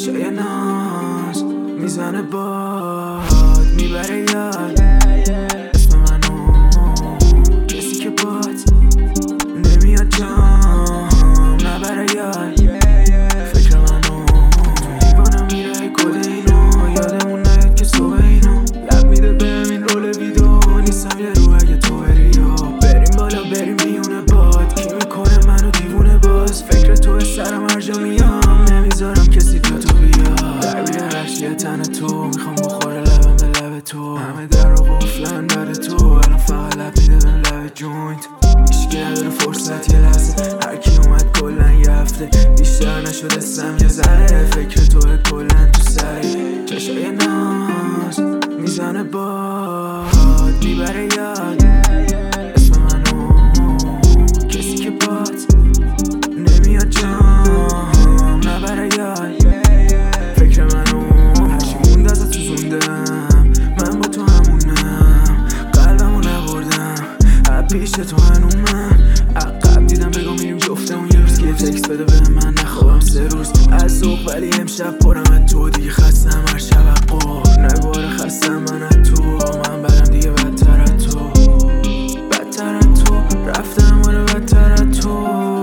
چشای ناز میزنه باد میبره یاد اسم منو کسی که باد نمیاد جام نبره یاد فکر منو دیوانم میره کل اینو یادمون نیاد که صبح اینو لب میده بهم این رول ویدو نیستم یه رو اگه تو بری بریم بالا بریم میونه باد کی میکنه منو دیوونه باز فکر تو سرم هر جا میام نمیذارم کسی تو بیاد دربیره وحشی تن تو میخوام بخوره لبم به لب تو همه در رو قفلن بر تو الان فقط لب میده بهم لب جوینت هیچکی نداره فرصت یه لحظه هرکی اومد کلن یه هفته بیشتر نشد اسم یه ذره فکر توه کلن تو سری چشای ناز میزنه باد میبره یاد اسم منو کسی که باد نمیاد جام نبره یاد فکر منو هرچی موند ازت سوزوندم من با تو همونم قلبمو نبردم پیش تو هنومم عقب دیدم بگو میریم جفتمون یه روز که تکس بده به من نخوابم 3 روز از ذوق ولی امشب پرم از تو دیگه خستم هر شب قور نگو آره خستم من از تو من برم دیگه بدتر از تو بدتر از تو رفتم آره بدتر از تو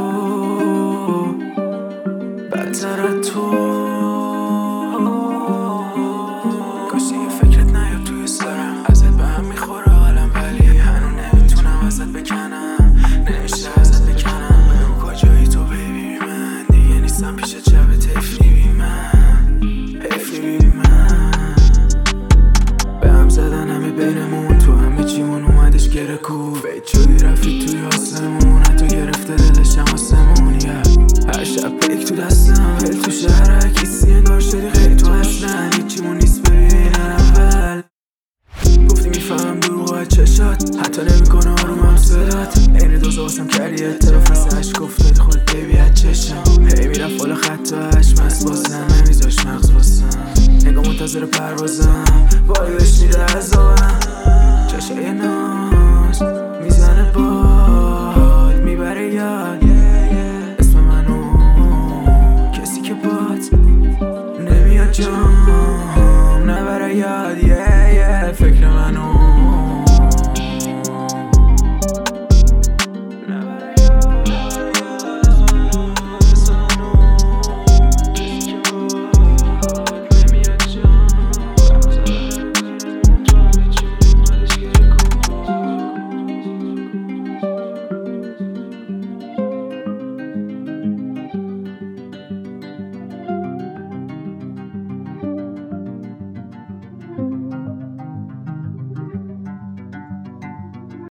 بدتر از تو کاش دیگه فکرت نیاد توی سرم ازت به هم میخوره حالم ولی هنو نمیتونم ازت بکنم نمیشه ازت بکنم بگو کجایی تو بیبی من دیگه نیستم پیش شب تفری بی من حیفی بی من به هم زدن همه بینمون تو همه چیمون اومدش گره کو فید شدی رفتی توی آسمون حتی گرفته دلشم آسمون هر شب پیک تو دستم ول تو شهر کسی انگار شدی غیر تو اصلا هیچیمون نیست ببین اول گفتی میفهم دروغ از چشات حتی نمیکنه آرومم صدات این دوزه واسم کردی اعتراف مثل عشق افتاد خود بیبی از چشم هی میرفت بالا خط و عشم از بازم نمیذاش مغز باسم نگاه منتظر پروازم وایش میده عذابم چشای ناز میزنه باد میبره یاد اسم منو کسی که باد نمیاد جام